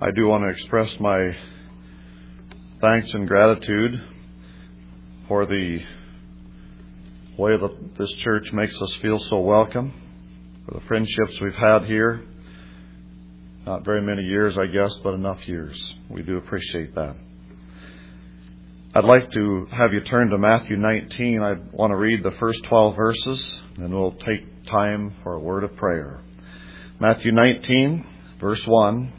I do want to express my thanks and gratitude for the way that this church makes us feel so welcome, for the friendships we've had here. Not very many years, I guess, but enough years. We do appreciate that. I'd like to have you turn to Matthew 19. I want to read the first 12 verses, and we'll take time for a word of prayer. Matthew 19, verse 1.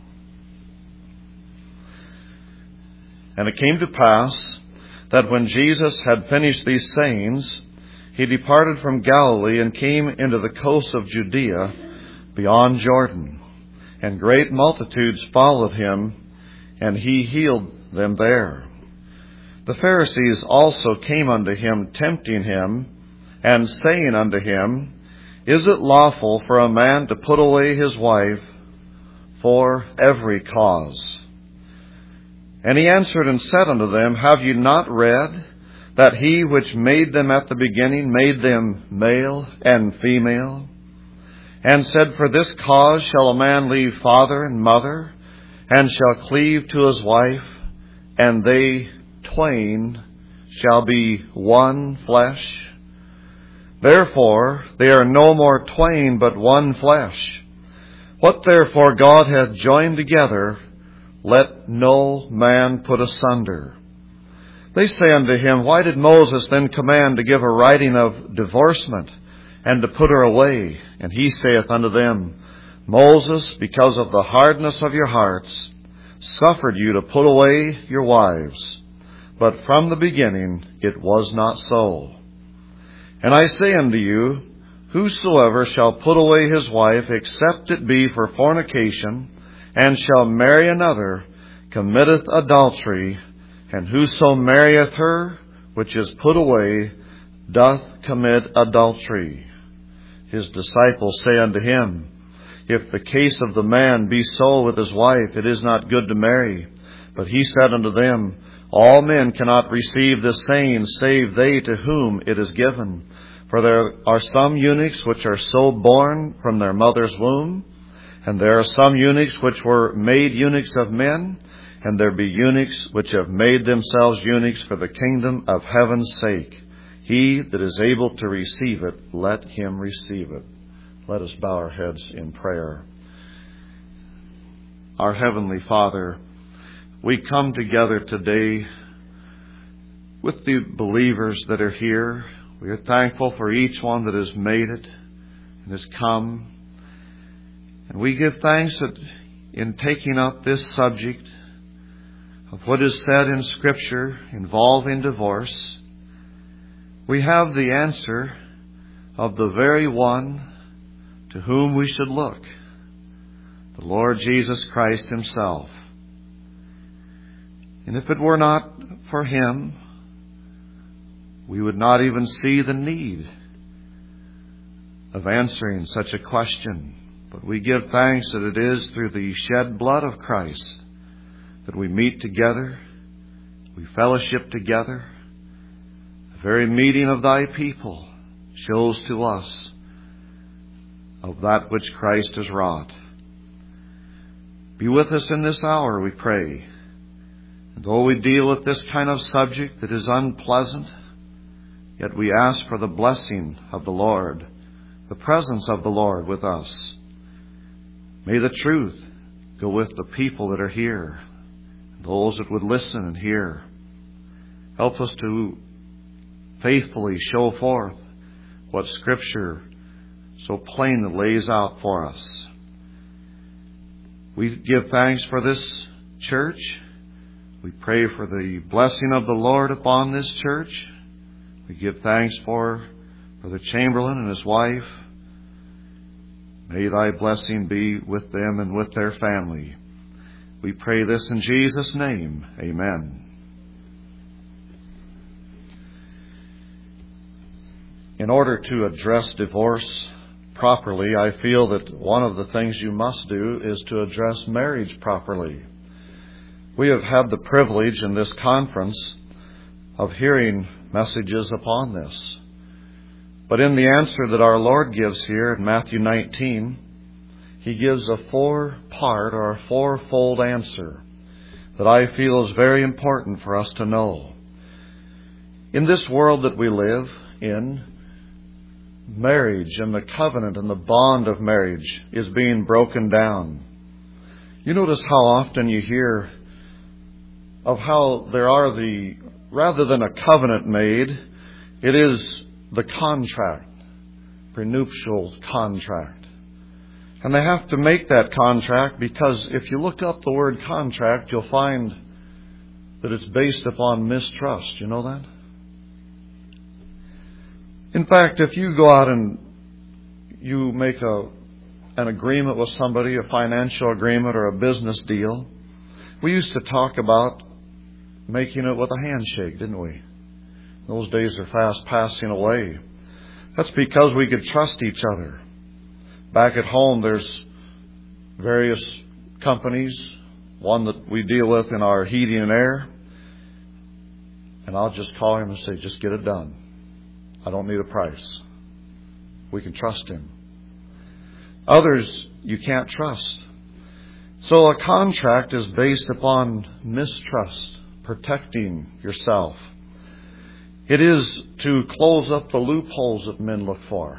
And it came to pass that when Jesus had finished these sayings, he departed from Galilee and came into the coast of Judea beyond Jordan. And great multitudes followed him, and he healed them there. The Pharisees also came unto him, tempting him, and saying unto him, Is it lawful for a man to put away his wife for every cause? And he answered and said unto them, Have ye not read that he which made them at the beginning made them male and female? And said, For this cause shall a man leave father and mother, and shall cleave to his wife, and they twain shall be one flesh. Therefore they are no more twain, but one flesh. What therefore God hath joined together, let no man put asunder. They say unto him, Why did Moses then command to give a writing of divorcement, and to put her away? And he saith unto them, Moses, because of the hardness of your hearts, suffered you to put away your wives. But from the beginning it was not so. And I say unto you, Whosoever shall put away his wife, except it be for fornication, and shall marry another, committeth adultery, and whoso marrieth her which is put away doth commit adultery. His disciples say unto him, If the case of the man be so with his wife, it is not good to marry. But he said unto them, All men cannot receive this saying, save they to whom it is given. For there are some eunuchs which are so born from their mother's womb, and there are some eunuchs which were made eunuchs of men, and there be eunuchs which have made themselves eunuchs for the kingdom of heaven's sake. He that is able to receive it, let him receive it. Let us bow our heads in prayer. Our Heavenly Father, we come together today with the believers that are here. We are thankful for each one that has made it and has come. And we give thanks that in taking up this subject of what is said in Scripture involving divorce, we have the answer of the very one to whom we should look, the Lord Jesus Christ Himself. And if it were not for Him, we would not even see the need of answering such a question. But we give thanks that it is through the shed blood of Christ that we meet together, we fellowship together. The very meeting of Thy people shows to us of that which Christ has wrought. Be with us in this hour, we pray. And though we deal with this kind of subject that is unpleasant, yet we ask for the blessing of the Lord, the presence of the Lord with us. May the truth go with the people that are here, those that would listen and hear. Help us to faithfully show forth what Scripture so plainly lays out for us. We give thanks for this church. We pray for the blessing of the Lord upon this church. We give thanks for Brother Chamberlain and his wife. May Thy blessing be with them and with their family. We pray this in Jesus' name. Amen. In order to address divorce properly, I feel that one of the things you must do is to address marriage properly. We have had the privilege in this conference of hearing messages upon this. But in the answer that our Lord gives here in Matthew 19, he gives a four-part or a fourfold answer that I feel is very important for us to know. In this world that we live in, marriage and the covenant and the bond of marriage is being broken down. You notice how often you hear of how there are rather than a covenant made, it is the contract, prenuptial contract. And they have to make that contract because if you look up the word contract, you'll find that it's based upon mistrust. You know that? In fact, if you go out and you make an agreement with somebody, a financial agreement or a business deal, we used to talk about making it with a handshake, didn't we? Those days are fast passing away. That's because we could trust each other. Back at home, there's various companies, one that we deal with in our heating and air, and I'll just call him and say, just get it done. I don't need a price. We can trust him. Others you can't trust. So a contract is based upon mistrust, protecting yourself. It is to close up the loopholes that men look for.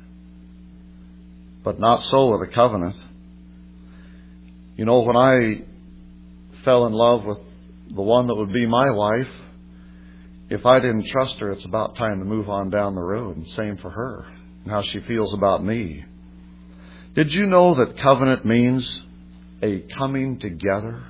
But not so with a covenant. You know, when I fell in love with the one that would be my wife, if I didn't trust her, it's about time to move on down the road. And same for her and how she feels about me. Did you know that covenant means a coming together?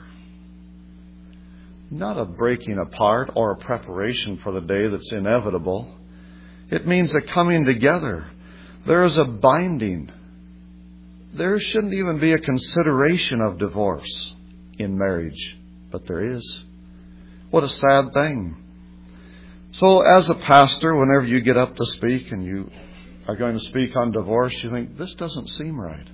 Not a breaking apart or a preparation for the day that's inevitable. It means a coming together. There is a binding. There shouldn't even be a consideration of divorce in marriage, but there is. What a sad thing. So as a pastor, whenever you get up to speak and you are going to speak on divorce, you think, this doesn't seem right.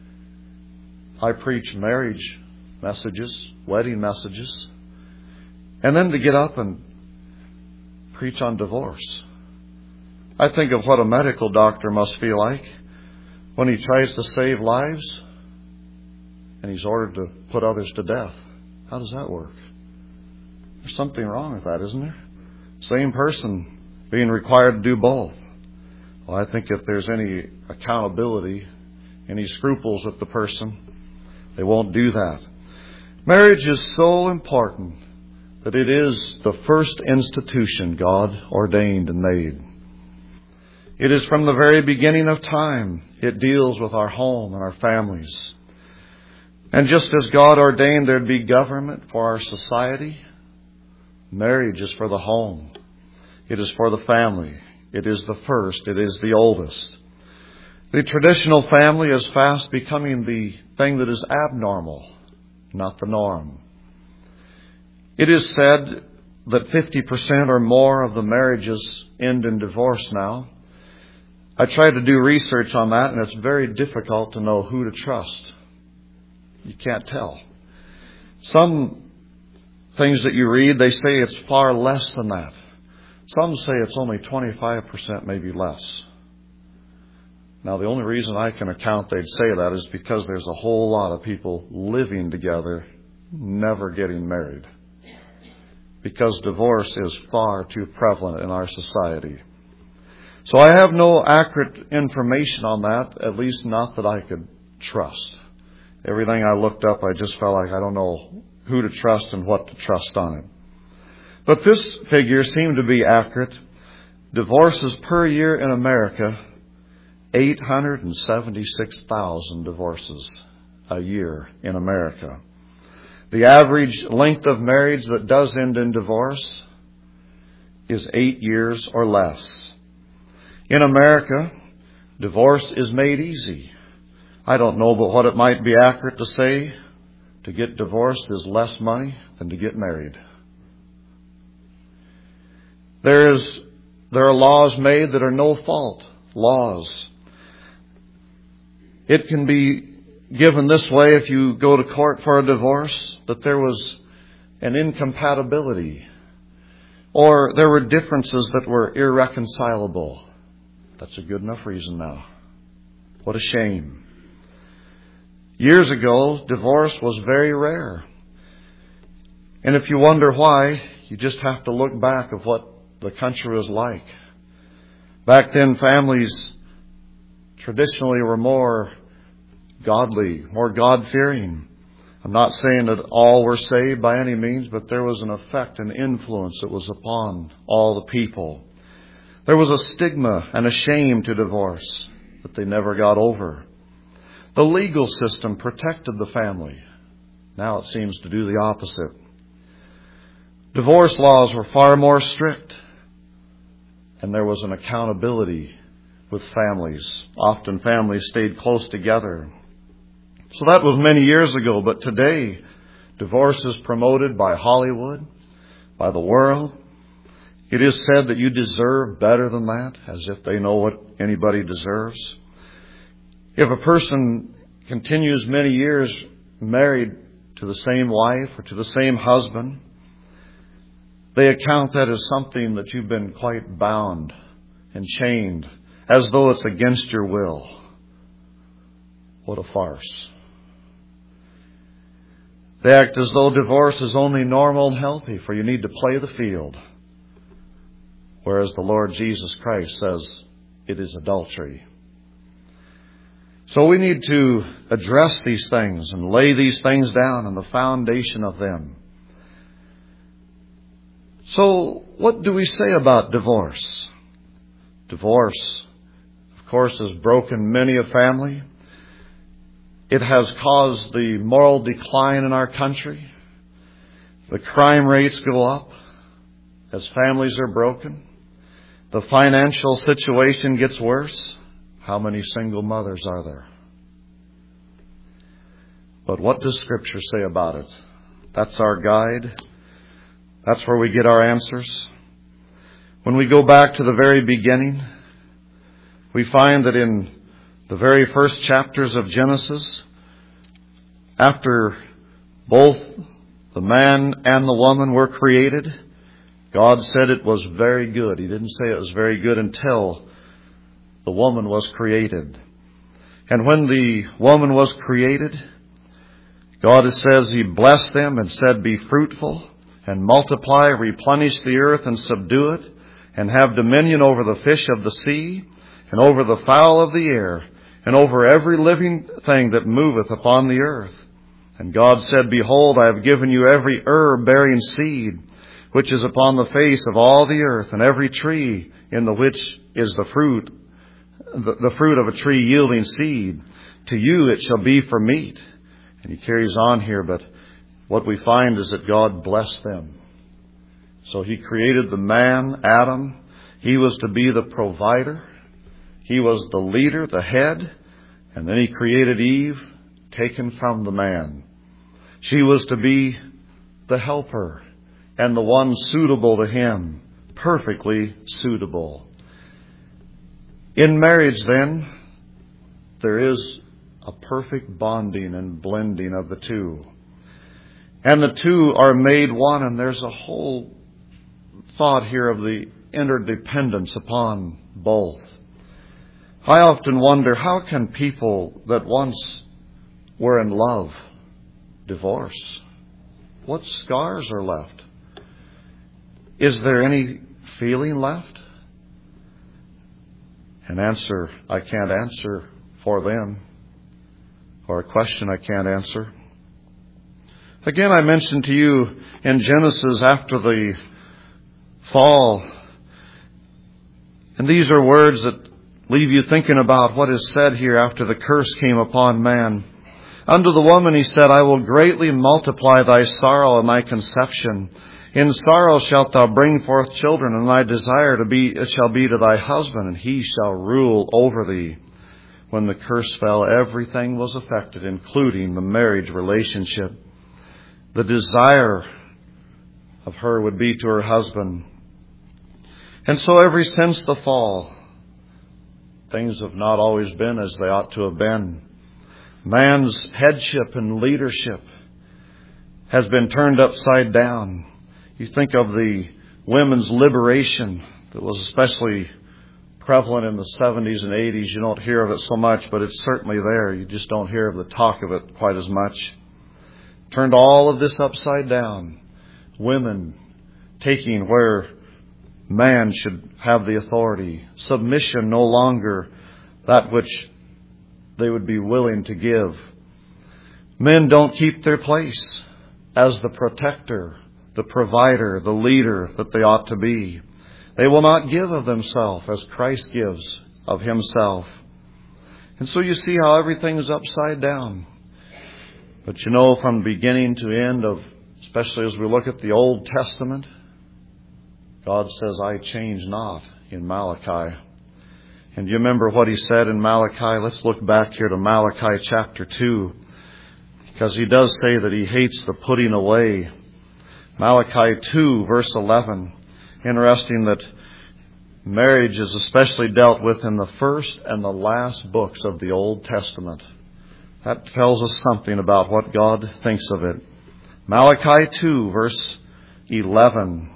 I preach marriage messages, wedding messages, and then to get up and preach on divorce. I think of what a medical doctor must feel like when he tries to save lives and he's ordered to put others to death. How does that work? There's something wrong with that, isn't there? Same person being required to do both. Well, I think if there's any accountability, any scruples with the person, they won't do that. Marriage is so important that it is the first institution God ordained and made. It is from the very beginning of time. It deals with our home and our families. And just as God ordained there'd be government for our society, marriage is for the home. It is for the family. It is the first. It is the oldest. The traditional family is fast becoming the thing that is abnormal, not the norm. It is said that 50% or more of the marriages end in divorce now. I tried to do research on that, and it's very difficult to know who to trust. You can't tell. Some things that you read, they say it's far less than that. Some say it's only 25%, maybe less. Now, the only reason I can account they'd say that is because there's a whole lot of people living together, never getting married. Because divorce is far too prevalent in our society. So I have no accurate information on that, at least not that I could trust. Everything I looked up, I just felt like I don't know who to trust and what to trust on it. But this figure seemed to be accurate. Divorces per year in America, 876,000 divorces a year in America. The average length of marriage that does end in divorce is 8 years or less. In America, divorce is made easy. I don't know, but what it might be accurate to say, to get divorced is less money than to get married. There are laws made that are no fault laws. It can be given this way if you go to court for a divorce, that there was an incompatibility or there were differences that were irreconcilable. That's a good enough reason now. What a shame. Years ago, divorce was very rare. And if you wonder why, you just have to look back of what the country was like. Back then, families traditionally were more godly, more God-fearing. I'm not saying that all were saved by any means, but there was an effect and influence that was upon all the people. There was a stigma and a shame to divorce that they never got over. The legal system protected the family. Now it seems to do the opposite. Divorce laws were far more strict, and there was an accountability with families. Often families stayed close together. So that was many years ago, but today, divorce is promoted by Hollywood, by the world. It is said that you deserve better than that, as if they know what anybody deserves. If a person continues many years married to the same wife or to the same husband, they account that as something that you've been quite bound and chained, as though it's against your will. What a farce. They act as though divorce is only normal and healthy, for you need to play the field. Whereas the Lord Jesus Christ says it is adultery. So we need to address these things and lay these things down on the foundation of them. So what do we say about divorce? Divorce, of course, has broken many a family. It has caused the moral decline in our country. The crime rates go up as families are broken. The financial situation gets worse. How many single mothers are there? But what does Scripture say about it? That's our guide. That's where we get our answers. When we go back to the very beginning, we find that in the very first chapters of Genesis, after both the man and the woman were created, God said it was very good. He didn't say it was very good until the woman was created. And when the woman was created, God says He blessed them and said, "Be fruitful and multiply, replenish the earth and subdue it, and have dominion over the fish of the sea, and over the fowl of the air, and over every living thing that moveth upon the earth." And God said, "Behold, I have given you every herb bearing seed, which is upon the face of all the earth, and every tree in the which is the fruit of a tree yielding seed. To you it shall be for meat." And He carries on here, but what we find is that God blessed them. So He created the man, Adam. He was to be the provider. He was the leader, the head. And then He created Eve, taken from the man. She was to be the helper and the one suitable to him, perfectly suitable. In marriage, then, there is a perfect bonding and blending of the two. And the two are made one, and there's a whole thought here of the interdependence upon both. I often wonder, how can people that once were in love divorce? What scars are left? Is there any feeling left? An answer I can't answer for them, or a question I can't answer. Again, I mentioned to you in Genesis after the fall, and these are words that leave you thinking about what is said here after the curse came upon man. Unto the woman He said, "I will greatly multiply thy sorrow and thy conception. In sorrow shalt thou bring forth children, and thy desire shall be to thy husband, and he shall rule over thee." When the curse fell, everything was affected, including the marriage relationship. The desire of her would be to her husband. And so ever since the fall, things have not always been as they ought to have been. Man's headship and leadership has been turned upside down. You think of the women's liberation that was especially prevalent in the 70s and 80s. You don't hear of it so much, but it's certainly there. You just don't hear of the talk of it quite as much. Turned all of this upside down. Women taking where man should have the authority. Submission no longer that which they would be willing to give. Men don't keep their place as the protector, the provider, the leader that they ought to be. They will not give of themselves as Christ gives of Himself. And so you see how everything is upside down. But you know, from beginning to end of, especially as we look at the Old Testament, God says, I change not in Malachi. And you remember what He said in Malachi? Let's look back here to Malachi chapter 2. Because He does say that He hates the putting away. Malachi 2 verse 11. Interesting that marriage is especially dealt with in the first and the last books of the Old Testament. That tells us something about what God thinks of it. Malachi 2 verse 11.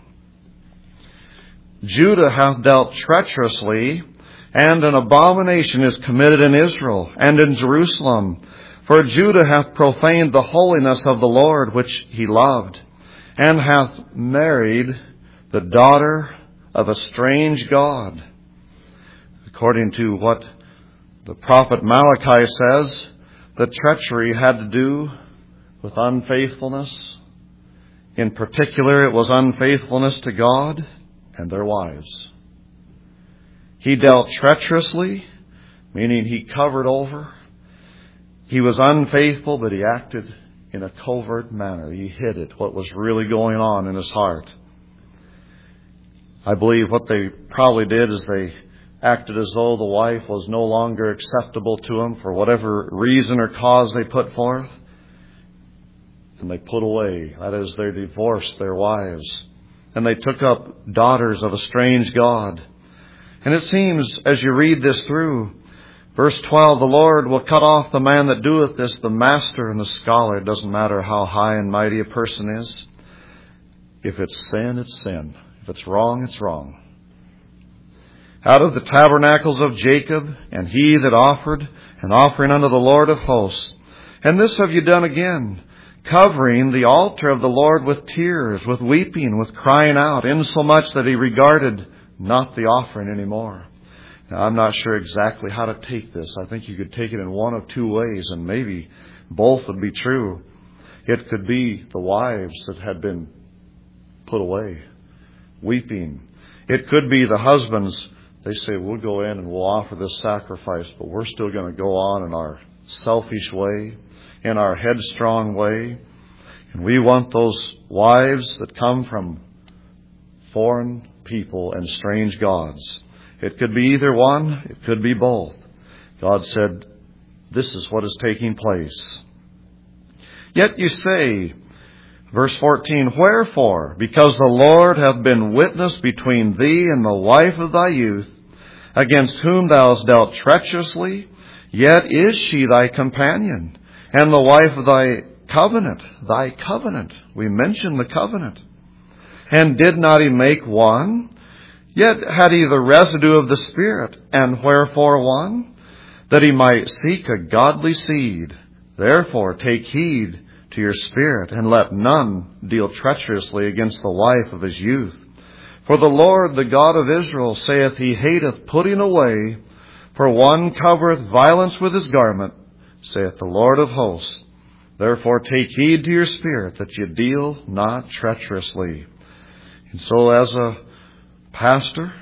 Judah hath dealt treacherously, and an abomination is committed in Israel and in Jerusalem. For Judah hath profaned the holiness of the Lord which He loved, and hath married the daughter of a strange god. According to what the prophet Malachi says, the treachery had to do with unfaithfulness. In particular, it was unfaithfulness to God and their wives. He dealt treacherously, meaning he covered over. He was unfaithful, but he acted in a covert manner. He hid it, what was really going on in his heart. I believe what they probably did is they acted as though the wife was no longer acceptable to him for whatever reason or cause they put forth. And they put away. That is, they divorced their wives. And they took up daughters of a strange god. And it seems, as you read this through, verse 12, the Lord will cut off the man that doeth this, the master and the scholar. It doesn't matter how high and mighty a person is. If it's sin, it's sin. If it's wrong, it's wrong. Out of the tabernacles of Jacob, and he that offered an offering unto the Lord of hosts. And this have you done again, covering the altar of the Lord with tears, with weeping, with crying out, insomuch that He regarded not the offering anymore. Now, I'm not sure exactly how to take this. I think you could take it in one of two ways, and maybe both would be true. It could be the wives that had been put away, weeping. It could be the husbands. They say, we'll go in and we'll offer this sacrifice, but we're still going to go on in our selfish way, in our headstrong way. And we want those wives that come from foreign people and strange gods. It could be either one. It could be both. God said, this is what is taking place. Yet you say, verse 14, wherefore? Because the Lord hath been witness between thee and the wife of thy youth, against whom thou hast dealt treacherously, yet is she thy companion, and the wife of thy covenant. Thy covenant. We mentioned the covenant. And did not He make one? Yet had He the residue of the Spirit. And wherefore one? That He might seek a godly seed. Therefore take heed to your spirit, and let none deal treacherously against the wife of his youth. For the Lord, the God of Israel, saith, He hateth putting away, for one covereth violence with his garment, saith the Lord of hosts. Therefore take heed to your spirit, that ye deal not treacherously. And so as a pastor,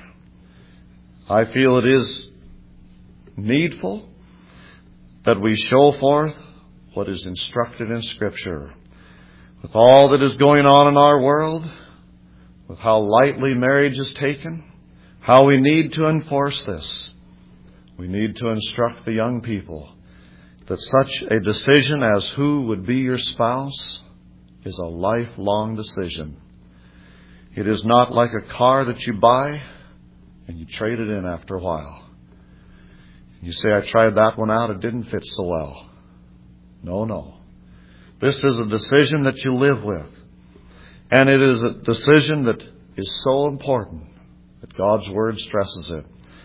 I feel it is needful that we show forth what is instructed in Scripture. With all that is going on in our world, with how lightly marriage is taken, how we need to enforce this. We need to instruct the young people that such a decision as who would be your spouse is a lifelong decision. It is not like a car that you buy and you trade it in after a while. You say, I tried that one out, it didn't fit so well. No. This is a decision that you live with. And it is a decision that is so important that God's Word stresses it.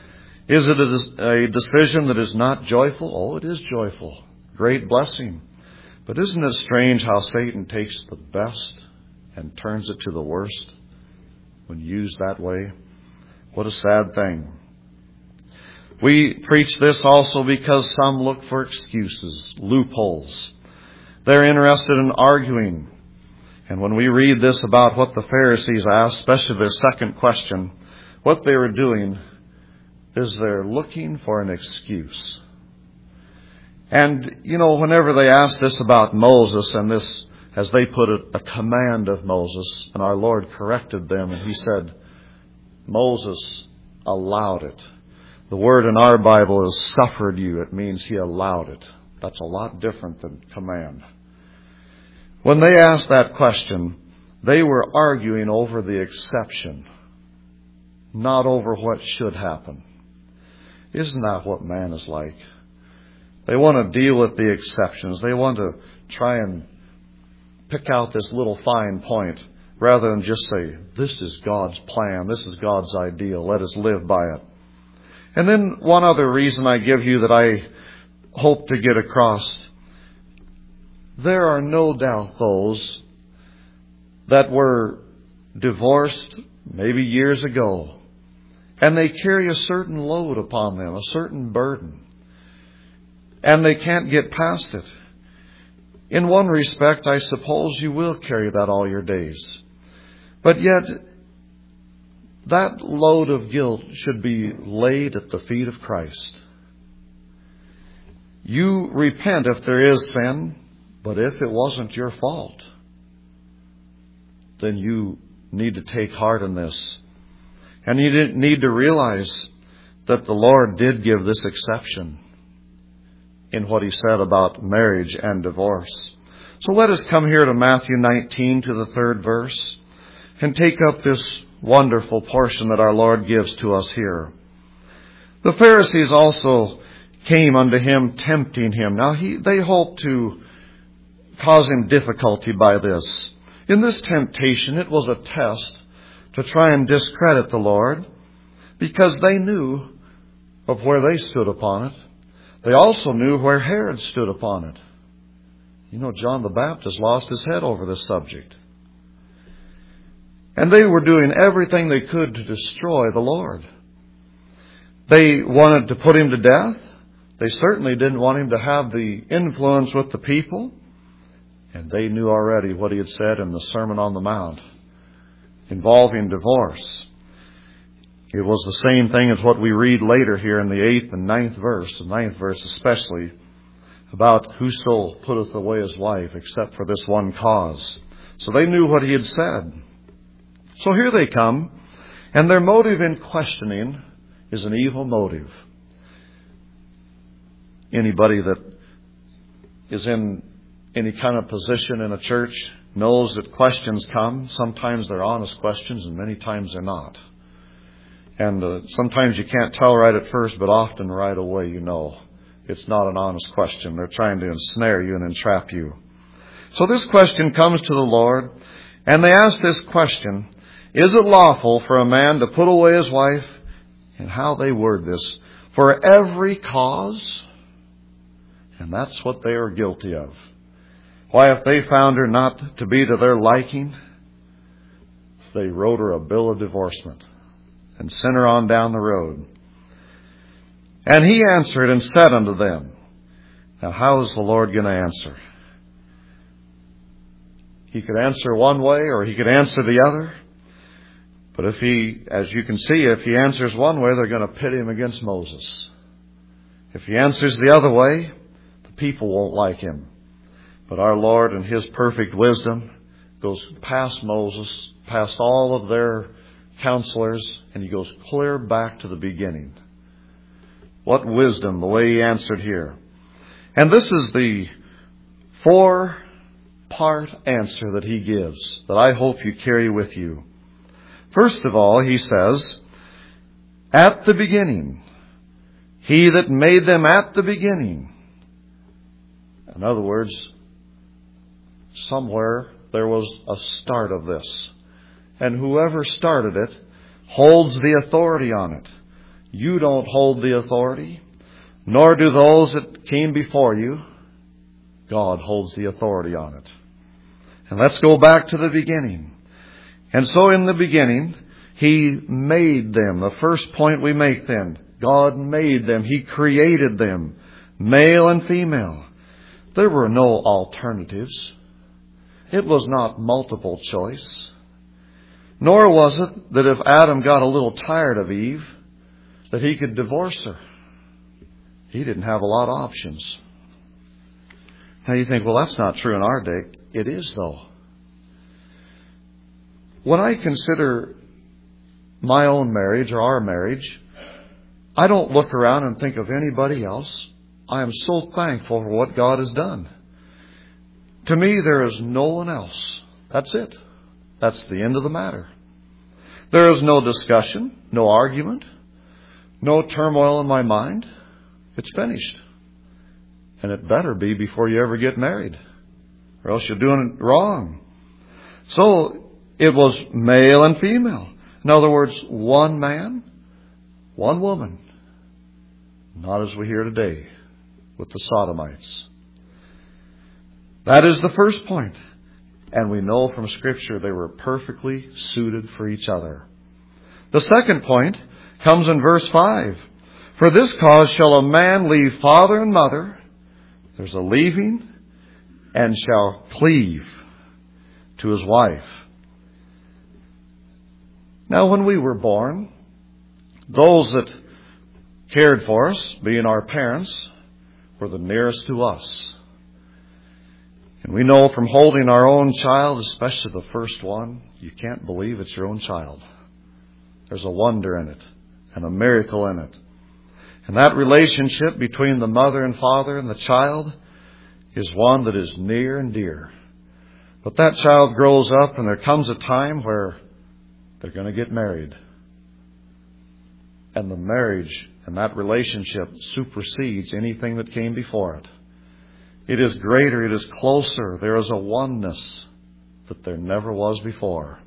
Is it a decision that is not joyful? Oh, it is joyful. Great blessing. But isn't it strange how Satan takes the best and turns it to the worst when used that way? What a sad thing. We preach this also because some look for excuses, loopholes. They're interested in arguing. And when we read this about what the Pharisees asked, especially their second question, what they were doing is they're looking for an excuse. And, whenever they asked this about Moses, and this, as they put it, a command of Moses, and our Lord corrected them, and He said, Moses allowed it. The word in our Bible is suffered you. It means He allowed it. That's a lot different than command. When they asked that question, they were arguing over the exception, not over what should happen. Isn't that what man is like? They want to deal with the exceptions. They want to try and pick out this little fine point rather than just say, this is God's plan, this is God's ideal, let us live by it. And then one other reason I give you that I hope to get across. There are no doubt those that were divorced maybe years ago, and they carry a certain load upon them, a certain burden, and they can't get past it. In one respect, I suppose you will carry that all your days. But yet, that load of guilt should be laid at the feet of Christ. You repent if there is sin, but if it wasn't your fault, then you need to take heart in this. And you need to realize that the Lord did give this exception in what He said about marriage and divorce. So let us come here to Matthew 19 to the 3rd verse and take up this wonderful portion that our Lord gives to us here. The Pharisees also came unto Him, tempting Him. Now they hoped to cause Him difficulty by this. In this temptation, it was a test to try and discredit the Lord, because they knew of where they stood upon it. They also knew where Herod stood upon it. John the Baptist lost his head over this subject. And they were doing everything they could to destroy the Lord. They wanted to put Him to death. They certainly didn't want Him to have the influence with the people. And they knew already what He had said in the Sermon on the Mount involving divorce. It was the same thing as what we read later here in the 8th and 9th verse, the 9th verse especially, about whoso putteth away his wife except for this one cause. So they knew what He had said. So here they come, and their motive in questioning is an evil motive. Anybody that is in any kind of position in a church knows that questions come. Sometimes they're honest questions, and many times they're not. And sometimes you can't tell right at first, but often right away you know it's not an honest question. They're trying to ensnare you and entrap you. So this question comes to the Lord, and they ask this question, is it lawful for a man to put away his wife? And how they word this, for every cause? And that's what they are guilty of. Why, if they found her not to be to their liking, they wrote her a bill of divorcement and sent her on down the road. And He answered and said unto them. Now, how is the Lord going to answer? He could answer one way or He could answer the other. But if He, as you can see, if He answers one way, they're going to pit Him against Moses. If He answers the other way, the people won't like Him. But our Lord, in His perfect wisdom, goes past Moses, past all of their counselors, and He goes clear back to the beginning. What wisdom, the way He answered here. And this is the 4-part answer that He gives, that I hope you carry with you. First of all, He says, at the beginning, He that made them at the beginning. In other words, somewhere there was a start of this. And whoever started it holds the authority on it. You don't hold the authority, nor do those that came before you. God holds the authority on it. And let's go back to the beginning. And so in the beginning, He made them. The first point we make then, God made them. He created them, male and female. There were no alternatives. It was not multiple choice. Nor was it that if Adam got a little tired of Eve, that he could divorce her. He didn't have a lot of options. Now you think, well, that's not true in our day. It is, though. When I consider my own marriage or our marriage, I don't look around and think of anybody else. I am so thankful for what God has done. To me, there is no one else. That's it. That's the end of the matter. There is no discussion, no argument, no turmoil in my mind. It's finished. And it better be before you ever get married, or else you're doing it wrong. So it was male and female. In other words, one man, one woman. Not as we hear today with the Sodomites. That is the first point. And we know from Scripture they were perfectly suited for each other. The second point comes in verse 5. For this cause shall a man leave father and mother. There's a leaving, and shall cleave to his wife. Now when we were born, those that cared for us, being our parents, were the nearest to us. And we know from holding our own child, especially the first one, you can't believe it's your own child. There's a wonder in it and a miracle in it. And that relationship between the mother and father and the child is one that is near and dear. But that child grows up and there comes a time where they're going to get married. And the marriage and that relationship supersedes anything that came before it. It is greater, it is closer. There is a oneness that there never was before.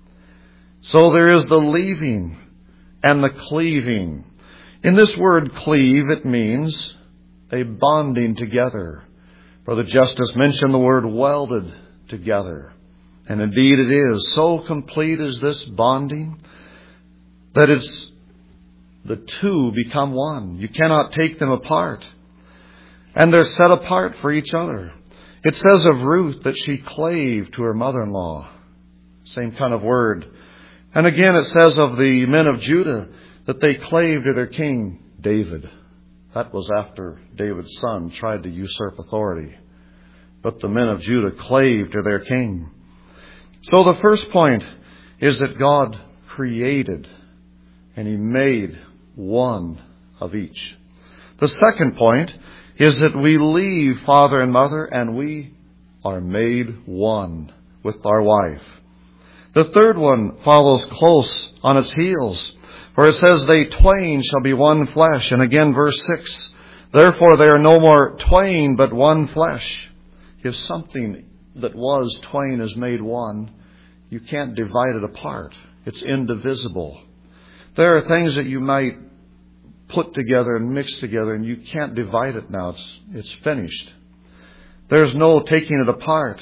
So there is the leaving and the cleaving. In this word cleave, it means a bonding together. Brother Justice mentioned the word welded together. And indeed it is. So complete is this bonding that it's the two become one. You cannot take them apart. And they're set apart for each other. It says of Ruth that she clave to her mother-in-law. Same kind of word. And again it says of the men of Judah that they clave to their king David. That was after David's son tried to usurp authority. But the men of Judah clave to their king. So the first point is that God created and He made one of each. The second point is that we leave father and mother and we are made one with our wife. The third one follows close on its heels, for it says, they twain shall be one flesh. And again, verse 6, therefore they are no more twain, but one flesh. If something that was twain is made one, you can't divide it apart. It's indivisible. There are things that you might put together and mix together, and you can't divide it now. It's finished. There's no taking it apart.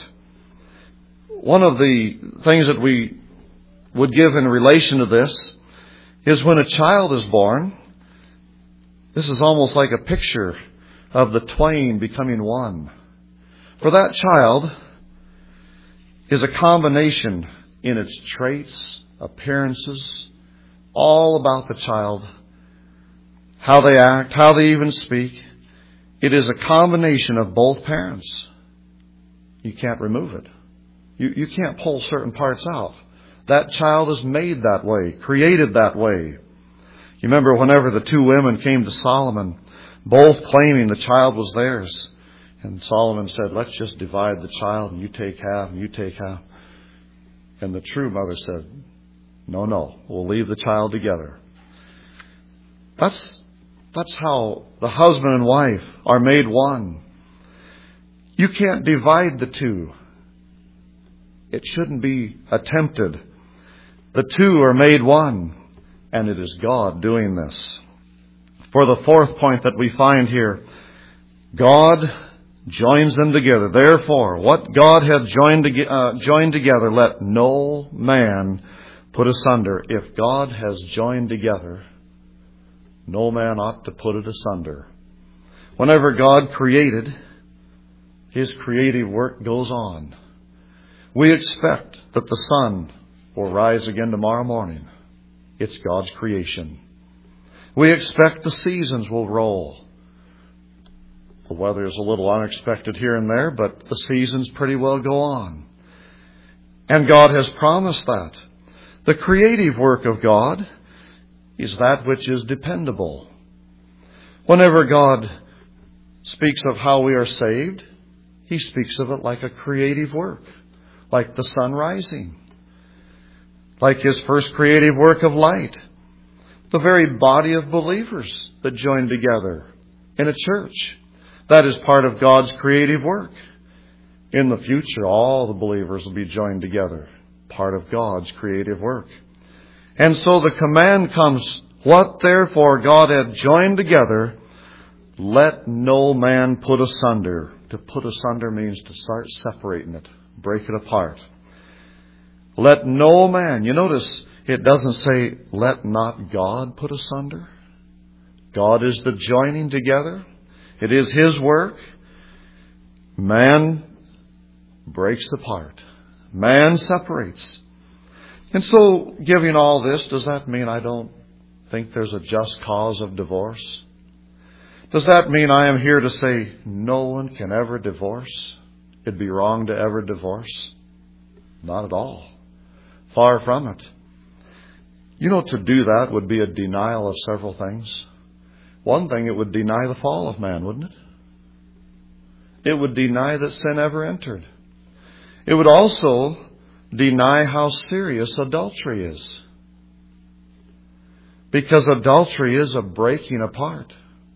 One of the things that we would give in relation to this is when a child is born, this is almost like a picture of the twain becoming one. For that child is a combination in its traits, appearances, all about the child, how they act, how they even speak. It is a combination of both parents. You can't remove it. You can't pull certain parts out. That child is made that way, created that way. You remember whenever the two women came to Solomon, both claiming the child was theirs. And Solomon said, let's just divide the child and you take half and you take half. And the true mother said, no, we'll leave the child together. That's how the husband and wife are made one. You can't divide the two. It shouldn't be attempted. The two are made one, and it is God doing this. for the fourth point that we find here. God joins them together. Therefore, what God hath joined together, let no man put asunder. If God has joined together, no man ought to put it asunder. Whenever God created, His creative work goes on. We expect that the sun will rise again tomorrow morning. It's God's creation. We expect the seasons will roll. The weather is a little unexpected here and there, but the seasons pretty well go on. And God has promised that. The creative work of God is that which is dependable. Whenever God speaks of how we are saved, He speaks of it like a creative work, like the sun rising, like His first creative work of light, the very body of believers that join together in a church. That is part of God's creative work. In the future, all the believers will be joined together, part of God's creative work. And so the command comes, what therefore God hath joined together, let no man put asunder. To put asunder means to start separating it, break it apart. Let no man. You notice it doesn't say, let not God put asunder. God is the joining together. It is His work. Man breaks apart. Man separates. And so, giving all this, does that mean I don't think there's a just cause of divorce? Does that mean I am here to say no one can ever divorce? It'd be wrong to ever divorce? Not at all. Far from it. You know, to do that would be a denial of several things. One thing, it would deny the fall of man, wouldn't it? It would deny that sin ever entered. It would also deny how serious adultery is. Because adultery is a breaking apart.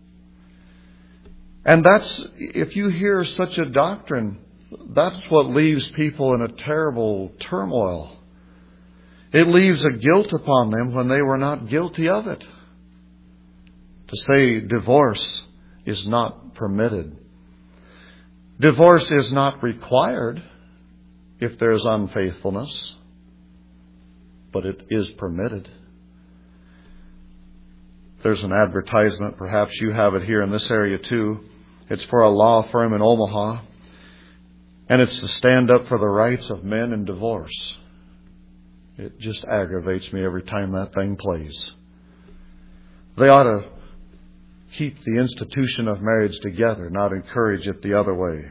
And that's, if you hear such a doctrine, that's what leaves people in a terrible turmoil. It leaves a guilt upon them when they were not guilty of it. To say divorce is not permitted. Divorce is not required if there is unfaithfulness, but it is permitted. There's an advertisement, perhaps you have it here in this area too. It's for a law firm in Omaha, and it's to stand up for the rights of men in divorce. It just aggravates me every time that thing plays. They ought to keep the institution of marriage together, not encourage it the other way.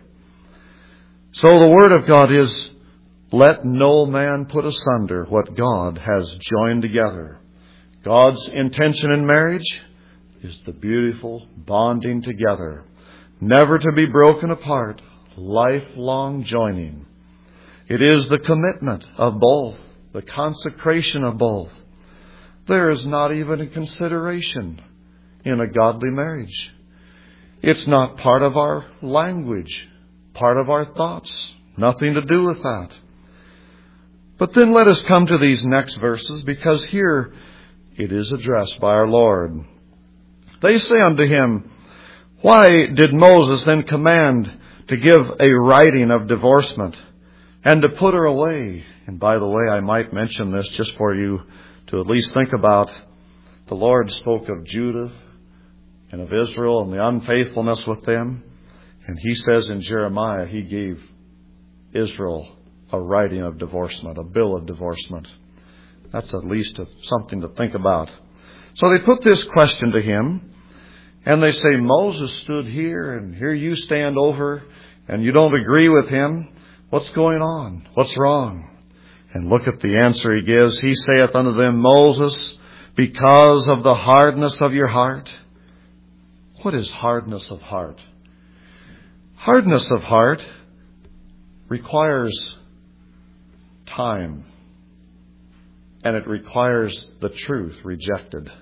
So the Word of God is, let no man put asunder what God has joined together. God's intention in marriage is the beautiful bonding together, never to be broken apart, lifelong joining. It is the commitment of both, the consecration of both. There is not even a consideration in a godly marriage. It's not part of our language, part of our thoughts, nothing to do with that. But then let us come to these next verses, because here it is addressed by our Lord. They say unto him, why did Moses then command to give a writing of divorcement and to put her away? And by the way, I might mention this just for you to at least think about. The Lord spoke of Judah and of Israel and the unfaithfulness with them. And He says in Jeremiah, He gave Israel a writing of divorcement, a bill of divorcement. That's at least something to think about. So they put this question to Him, and they say, Moses stood here, and here you stand over, and you don't agree with him. What's going on? What's wrong? And look at the answer He gives. He saith unto them, Moses, because of the hardness of your heart. What is hardness of heart? Hardness of heart requires time, and it requires the truth rejected.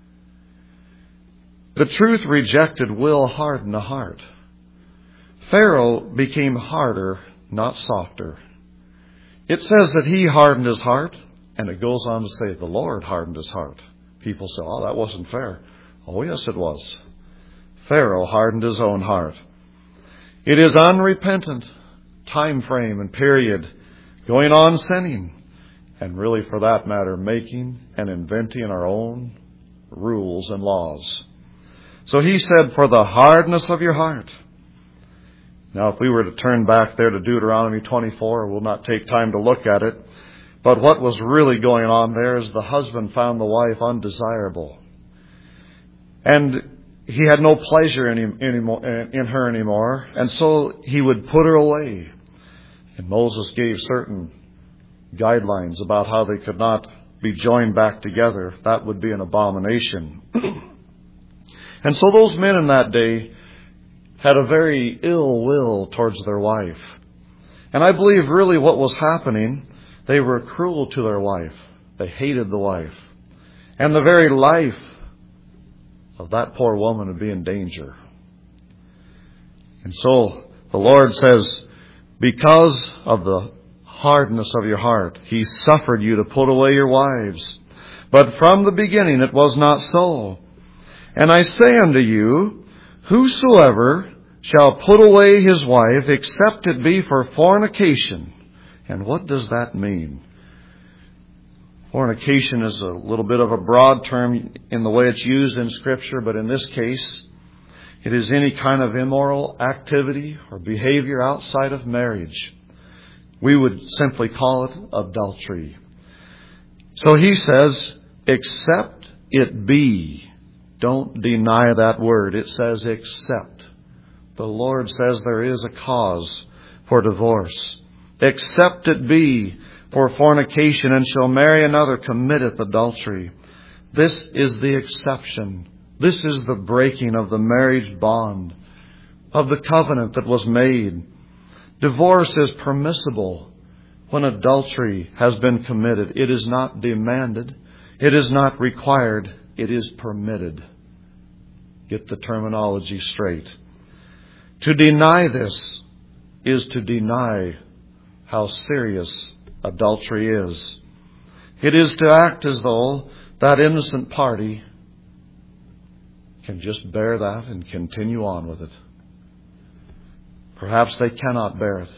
The truth rejected will harden a heart. Pharaoh became harder, not softer. It says that he hardened his heart, and it goes on to say the Lord hardened his heart. People say, oh, that wasn't fair. Oh, yes, it was. Pharaoh hardened his own heart. It is unrepentant time frame and period going on sinning, and really, for that matter, making and inventing our own rules and laws. So he said, for the hardness of your heart. Now, if we were to turn back there to Deuteronomy 24, we'll not take time to look at it. But what was really going on there is the husband found the wife undesirable. And he had no pleasure in her anymore. And so he would put her away. And Moses gave certain guidelines about how they could not be joined back together. That would be an abomination. And so those men in that day had a very ill will towards their wife. And I believe really what was happening, they were cruel to their wife. They hated the wife. And the very life of that poor woman would be in danger. And so the Lord says, because of the hardness of your heart, He suffered you to put away your wives. But from the beginning it was not so. And I say unto you, whosoever shall put away his wife, except it be for fornication. And what does that mean? Fornication is a little bit of a broad term in the way it's used in Scripture, but in this case, it is any kind of immoral activity or behavior outside of marriage. We would simply call it adultery. So he says, except it be. Don't deny that word. It says except. The Lord says there is a cause for divorce. Except it be for fornication, and shall marry another, committeth adultery. This is the exception. This is the breaking of the marriage bond, of the covenant that was made. Divorce is permissible when adultery has been committed. It is not demanded. It is not required. It is permitted. Get the terminology straight. To deny this is to deny how serious adultery is. It is to act as though that innocent party can just bear that and continue on with it. Perhaps they cannot bear it.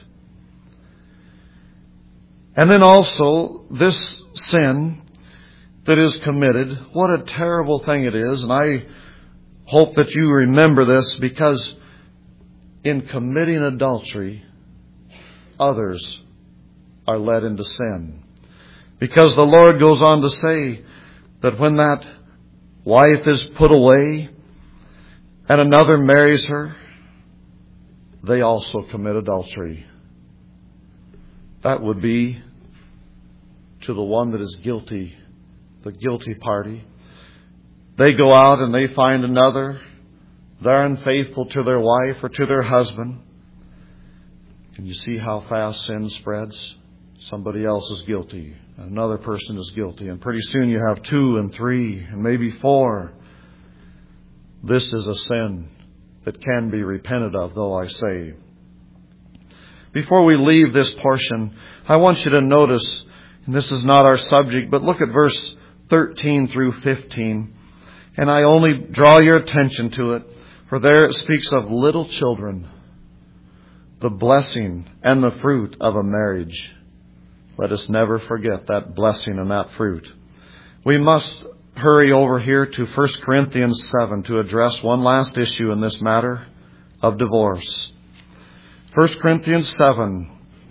And then also, this sin that is committed, what a terrible thing it is. And I hope that you remember this, because in committing adultery, others are led into sin. Because the Lord goes on to say that when that wife is put away and another marries her, they also commit adultery. That would be to the one that is guilty, the guilty party. They go out and they find another. They're unfaithful to their wife or to their husband. Can you see how fast sin spreads? Somebody else is guilty. Another person is guilty. And pretty soon you have 2 and 3 and maybe 4. This is a sin that can be repented of, though I say. Before we leave this portion, I want you to notice, and this is not our subject, but look at verse 13 through 15. And I only draw your attention to it, for there it speaks of little children, the blessing and the fruit of a marriage. Let us never forget that blessing and that fruit. We must hurry over here to 1 Corinthians 7 to address one last issue in this matter of divorce. 1 Corinthians 7.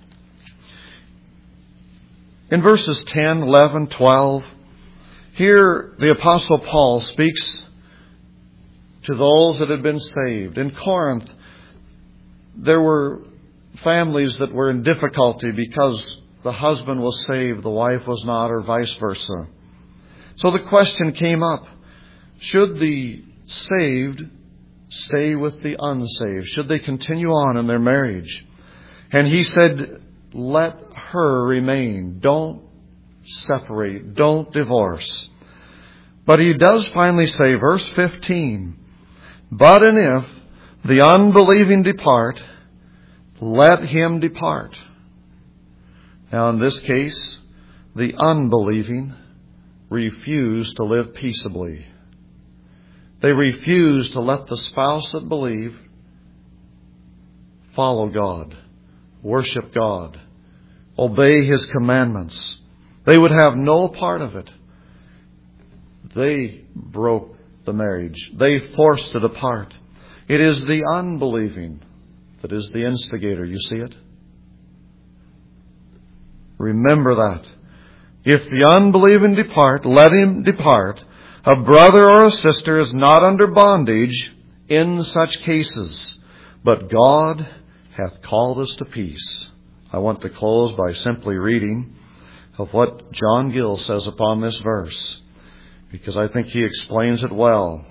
In verses 10, 11, 12, here the Apostle Paul speaks to those that had been saved. In Corinth, there were families that were in difficulty because the husband was saved, the wife was not, or vice versa. So the question came up, should the saved stay with the unsaved? Should they continue on in their marriage? And he said, let her remain. Don't separate. Don't divorce. But he does finally say, verse 15, but and if the unbelieving depart, let him depart. Now in this case, the unbelieving refuse to live peaceably. They refuse to let the spouse that believe follow God, worship God, obey His commandments. They would have no part of it. They broke the marriage. They forced it apart. It is the unbelieving that is the instigator. You see it? Remember that. If the unbelieving depart, let him depart. A brother or a sister is not under bondage in such cases, but God hath called us to peace. I want to close by simply reading of what John Gill says upon this verse, because I think he explains it well.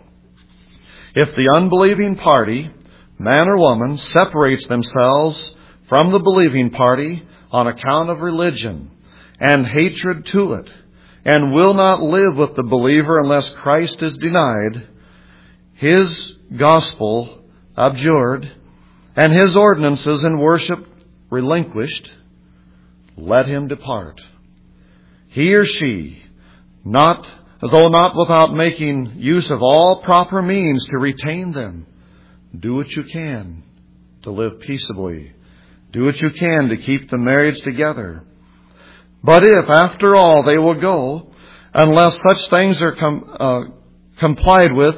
If the unbelieving party, man or woman, separates themselves from the believing party on account of religion and hatred to it, and will not live with the believer unless Christ is denied, His gospel abjured, and His ordinances in worship relinquished, let him depart. He or she, though not without making use of all proper means to retain them, do what you can to live peaceably. Do what you can to keep the marriage together. But if, after all, they will go, unless such things are complied with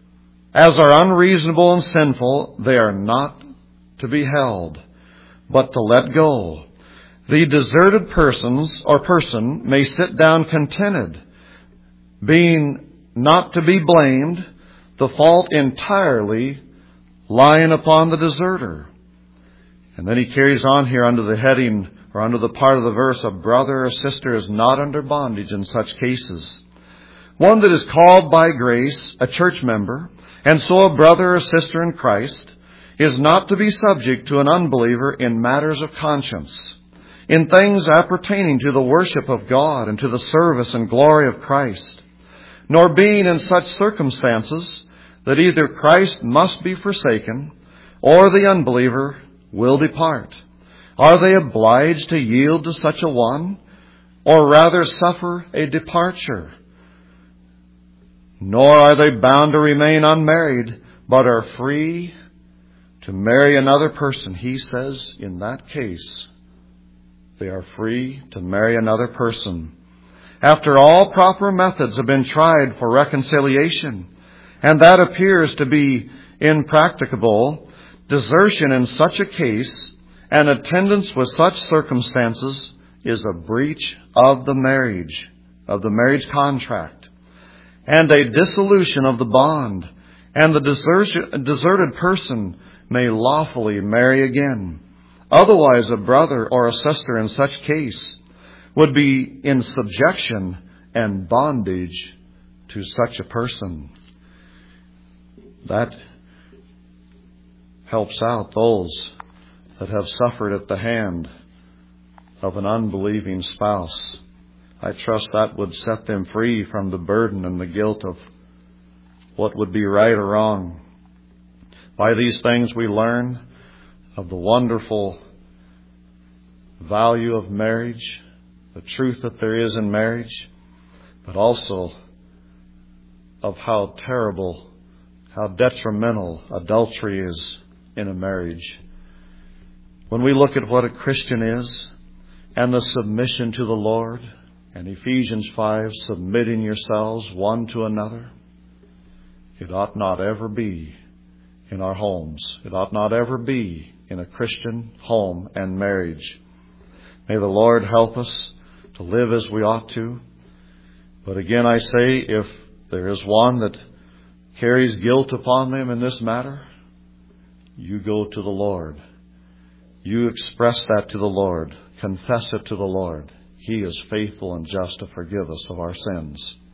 as are unreasonable and sinful, they are not to be held, but to let go. The deserted person may sit down contented, being not to be blamed, the fault entirely lying upon the deserter. And then he carries on here under the heading, or under the part of the verse, a brother or sister is not under bondage in such cases. One that is called by grace, a church member, and so a brother or sister in Christ, is not to be subject to an unbeliever in matters of conscience, in things appertaining to the worship of God and to the service and glory of Christ, nor being in such circumstances that either Christ must be forsaken or the unbeliever will depart. Are they obliged to yield to such a one, or rather suffer a departure? Nor are they bound to remain unmarried, but are free to marry another person. He says in that case, they are free to marry another person. After all proper methods have been tried for reconciliation, and that appears to be impracticable, desertion in such a case and attendance with such circumstances is a breach of the marriage contract, and a dissolution of the bond, and the deserted person may lawfully marry again. Otherwise, a brother or a sister in such case would be in subjection and bondage to such a person. That helps out those that have suffered at the hand of an unbelieving spouse. I trust that would set them free from the burden and the guilt of what would be right or wrong. By these things we learn of the wonderful value of marriage, the truth that there is in marriage, but also of how terrible, how detrimental adultery is in a marriage. When we look at what a Christian is and the submission to the Lord, and Ephesians 5, submitting yourselves one to another, it ought not ever be in our homes. It ought not ever be in a Christian home and marriage. May the Lord help us to live as we ought to. But again, I say, if there is one that carries guilt upon them in this matter, you go to the Lord. You express that to the Lord. Confess it to the Lord. He is faithful and just to forgive us of our sins.